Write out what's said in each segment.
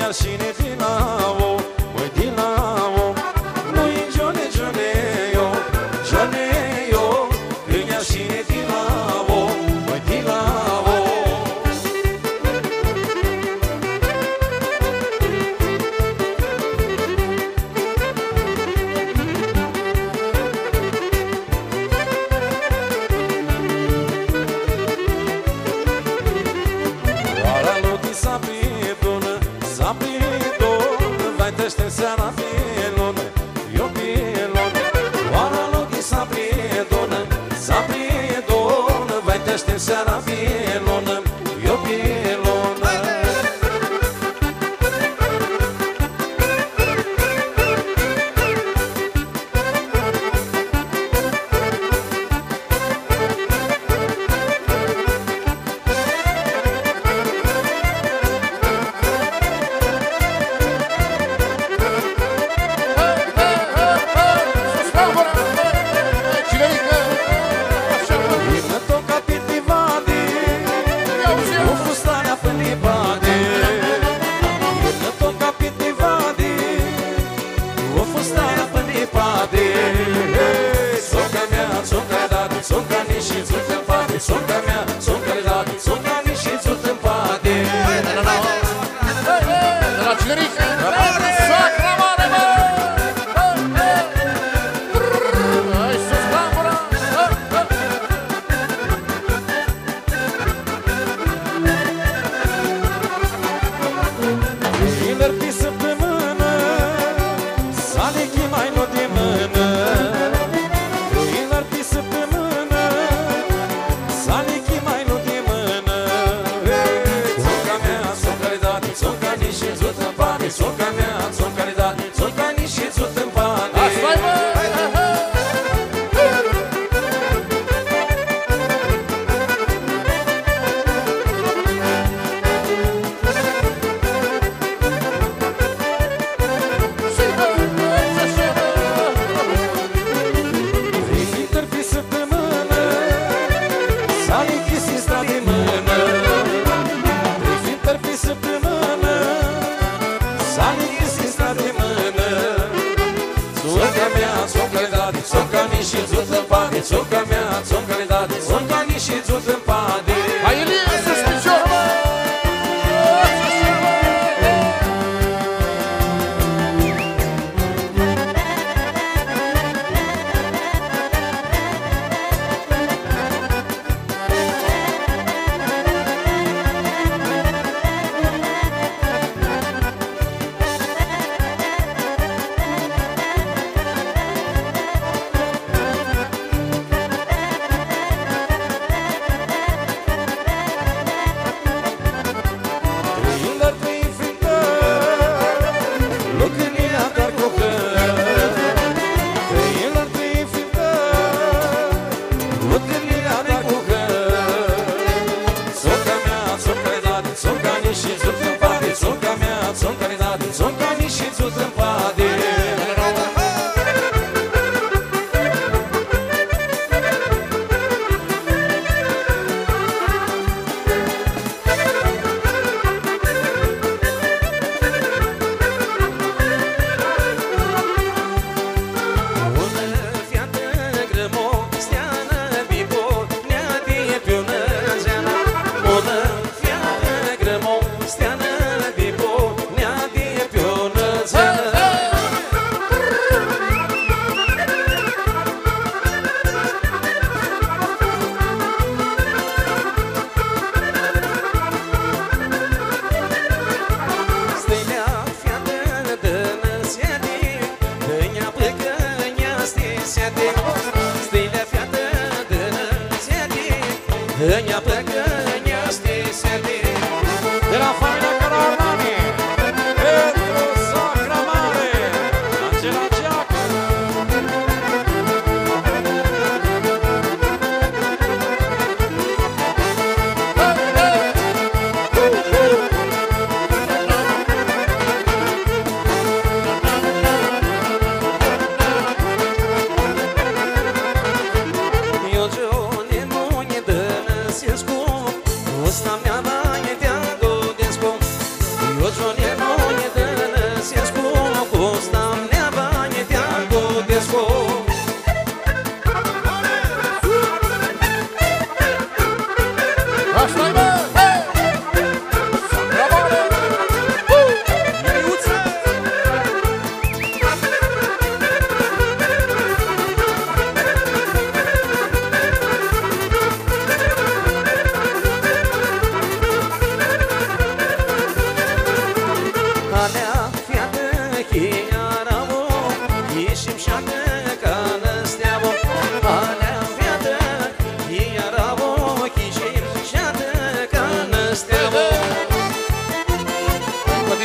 iar și ne din la o, măi din la o. Măi Joane, Joane, eu, Joane, eu, iar și ne din la o, măi din la o. Tește seara pilon, eu pilon. Oara logi sa pridon, vai tește seara pilon, eu pilon. Sonca mea, sonca legată, sonca nici și țut în pate. De la Cinerică, sacra mare, bă! Hai sus, tambura! Vineri pe săptămână, salichi mai nu de mână. Vineri pe săptămână, salichi mai nu de mână. Sonca mea, sonca legată, sonca nici și țut în pate. Sonca mea, sonca legată, sonca nici și țut în pate. Asta-i, bă! Sonca mea, sonca legată, sonca nici și țut în pate. Hai, Ilie, sus picior, bă!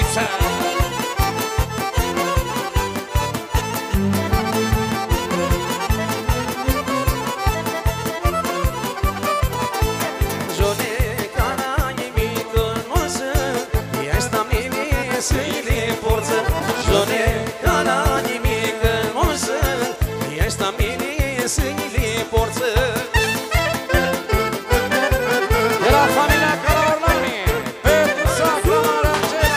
Așa. De la familia Caraorlani, pentru sacra Marangela.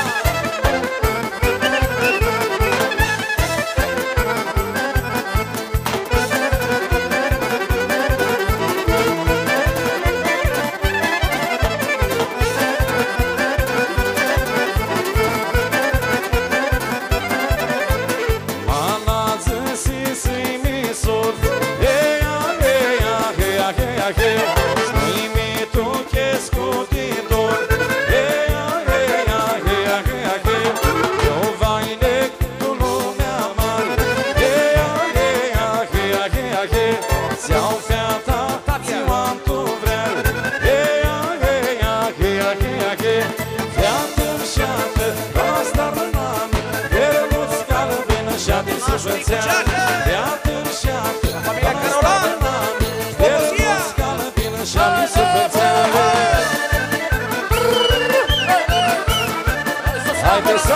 Haide să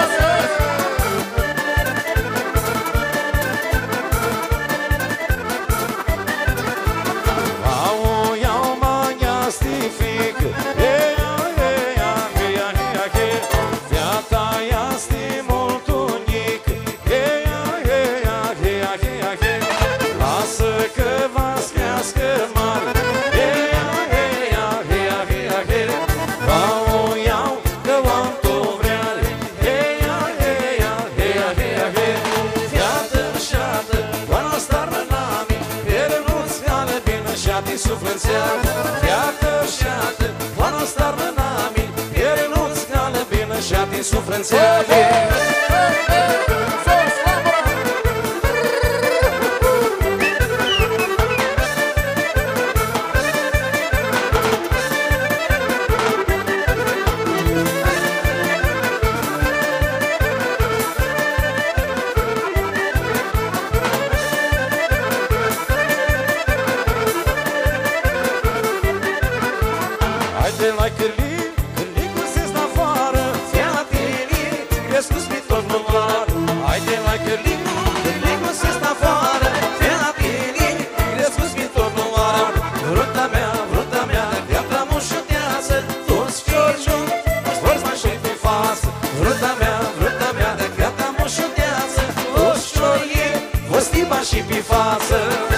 și pe față.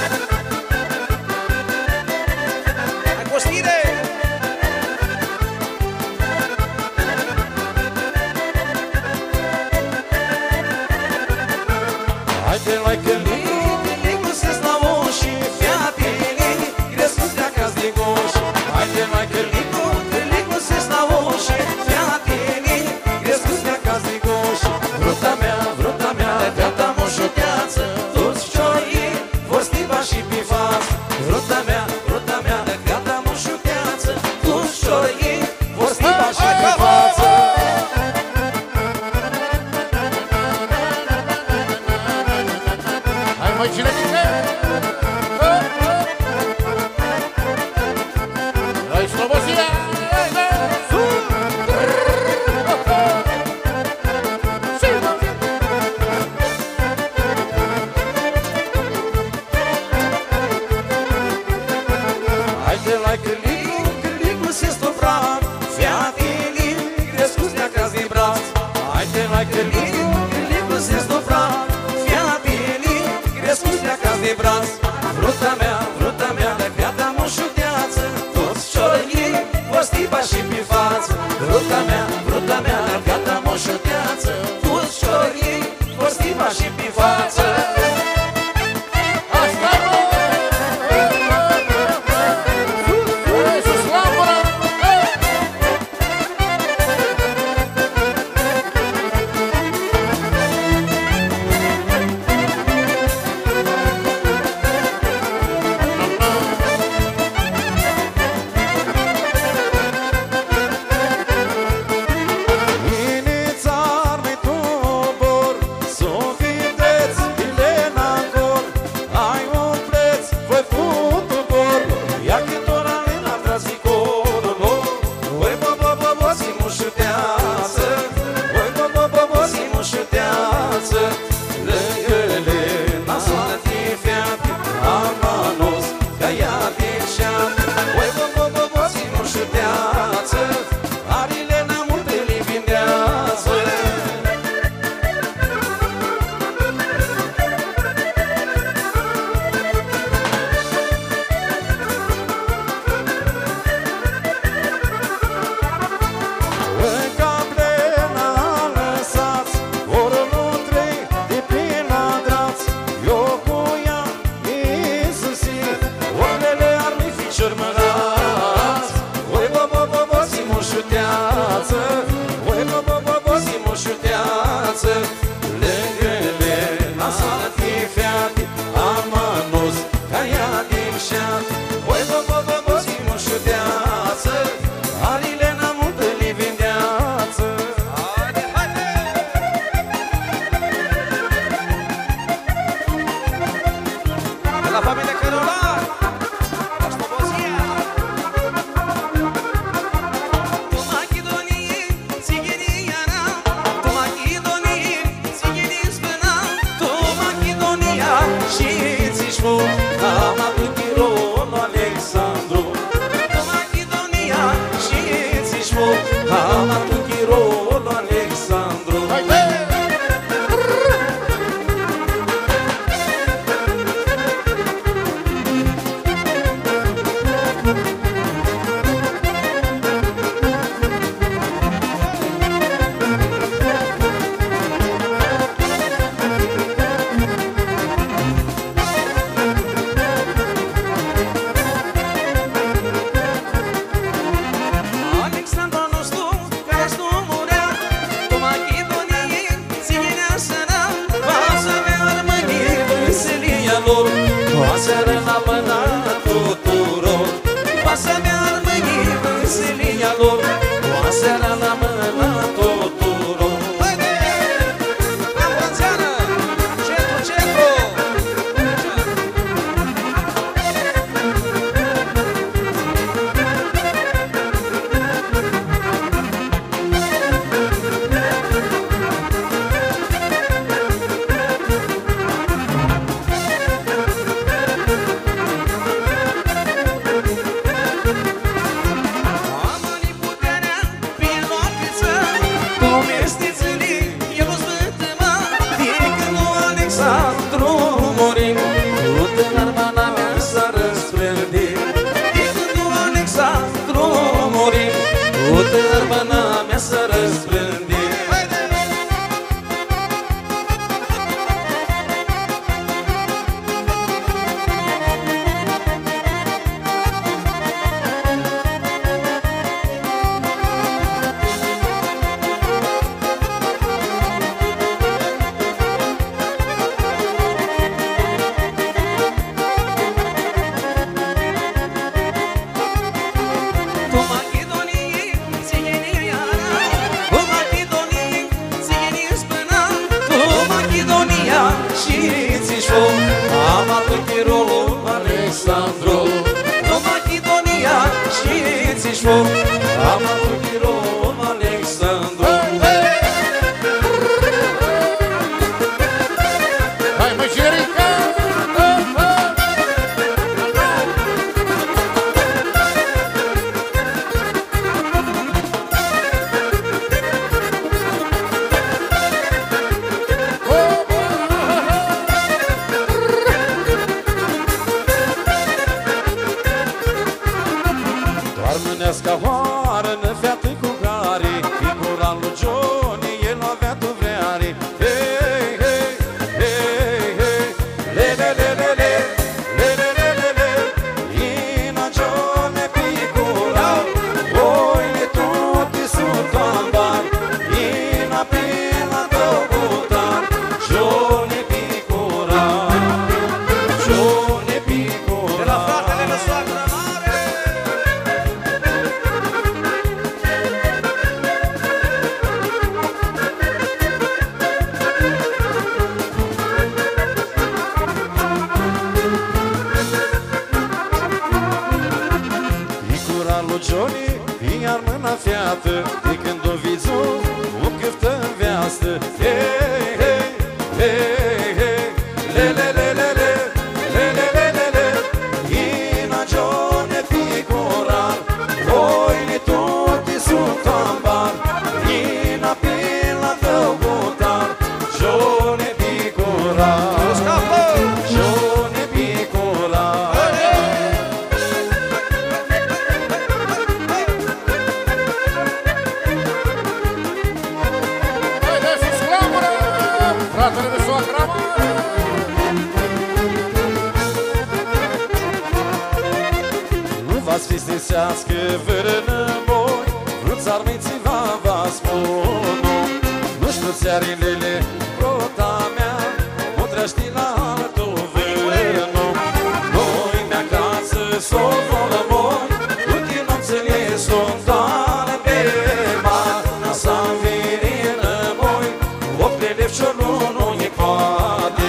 Hai, Costire! Haide la călii, nu se la uși, fiatele, crescuți de acasă de goși. Haide la călii, nu se la uși, fiatele, crescuți de acasă de goși. Vruta mea, de gata moșoteață, toți ciorii vor stiva și pe față. Vruta mea, de gata moșoteață, toți ciorii vor stiva și pe față. Măi, cine vine? Hai, slobozia! Haide la cârlig, nu se stofra, fiatele, crescuți de acasă de braț. Haide la cârlig, nu se stofra, fiatele, crescuți de acasă de braț. Vruta mea, de gata moșuteață, toți ciorii vor stipa și pe față. Vruta mea, de gata moșuteață, toți ciorii vor stipa și pe față. pila tău butar, Johnny Picura, Johnny Picura. De la fratele de soacră mare. Picura lui Johnny, iar mâna fiată, de când o vizu, o câftă în veastă. Hei, hei, hei, hei, le, le, le, le, le, le, le, le, le, le. Ina Johnny Picura, oile toate sunt ambar, Ina pila tău butar, Johnny Picura, Johnny Picura. Haideți să sclamură, fratele de soacră mare. Nu v-ați fi stresească vărână voi, vrut armeți-va vă spun. Nu știu țearilele, rota mea, o treaști la altul vână. Noi mi-acasă s-o volă moi, tuti nopțele sunt doare pe mar. Asta virină moi, opt de lefciorul nu-i poate.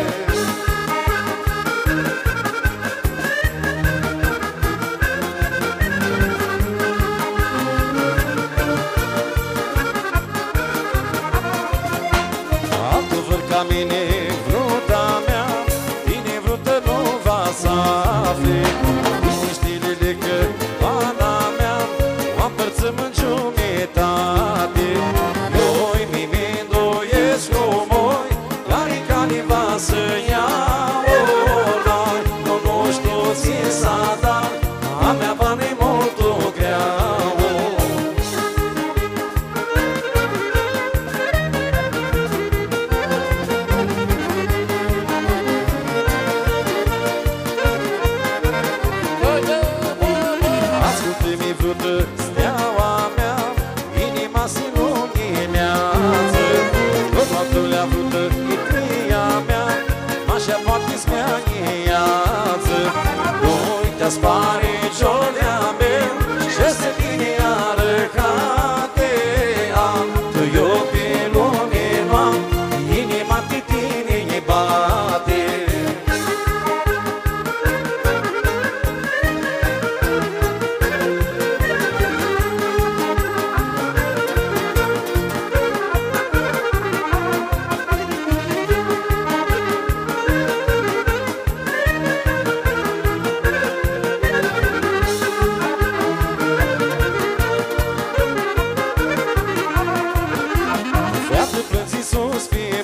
Altul văr ca mine, vruta mea, tine vrută nu va să afle. Liniștilele că pana mea, o împărțăm în jumătate. Noi mi îndoiesc cu moi, care va să ia o noi. Nu știu ți s-a dat, a mea bani mult o greau. Ascultă-mi vrută, steaua mea, inima se luminează. Tot noaptulea vrută, itria mea, așa poate-ți mea-niață. Uite-ți pare ciolea meu, ce se bine iară ca te am. Tu eu pe lume n-am, inima de tine bate. Feată plânzi suspiră,